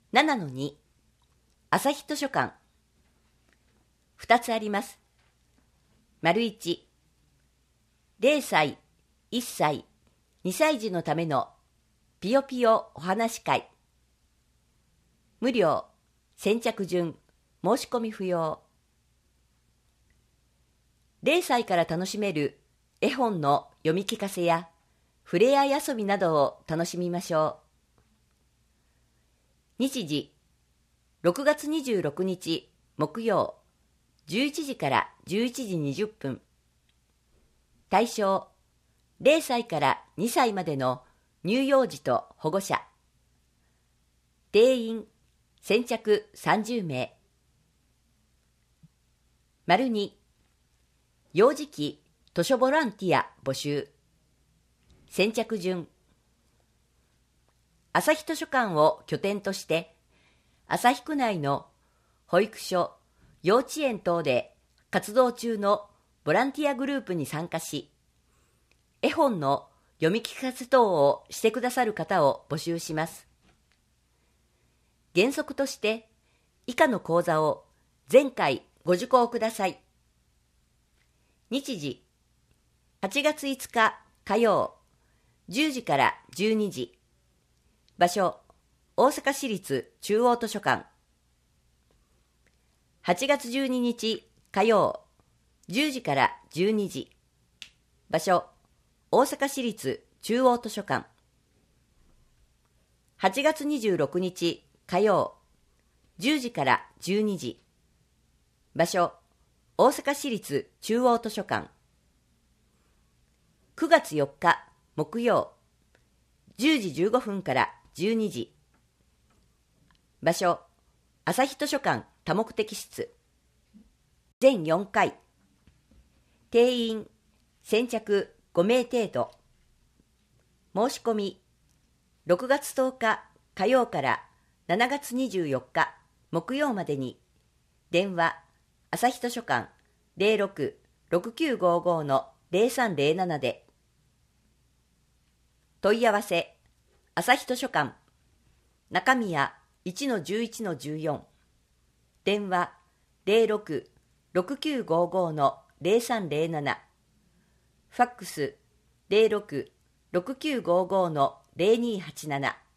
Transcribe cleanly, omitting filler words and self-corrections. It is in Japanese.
7-2 朝日図書館2つあります。丸1、0歳、1歳、2歳児のためのぴよぴよお話会。無料、先着順、申し込み不要。0歳から楽しめる絵本の読み聞かせやふれあい遊びなどを楽しみましょう。日時、6月26日木曜、11時から11時20分。対象、0歳から2歳までの乳幼児と保護者。定員、先着30名。丸2、幼児期図書ボランティア募集。先着順。朝日図書館を拠点として、旭区内の保育所、幼稚園等で活動中のボランティアグループに参加し、絵本の読み聞かせ等をしてくださる方を募集します。原則として、以下の講座を前回ご受講ください。日時、8月5日火曜、10時から12時。場所、大阪市立中央図書館。8月12日火曜、10時から12時。場所、大阪市立中央図書館。8月26日火曜、10時から12時。場所、大阪市立中央図書館。9月4日木曜、10時15分から12時。場所、朝日図書館多目的室。全4回。定員、先着5名程度。申し込み、6月10日火曜から7月24日木曜までに、電話、朝日図書館 06-6955-0307 で。問い合わせ、朝日図書館、中宮 1-11-14、電話06-6955-0307、ファックス 06-6955-0287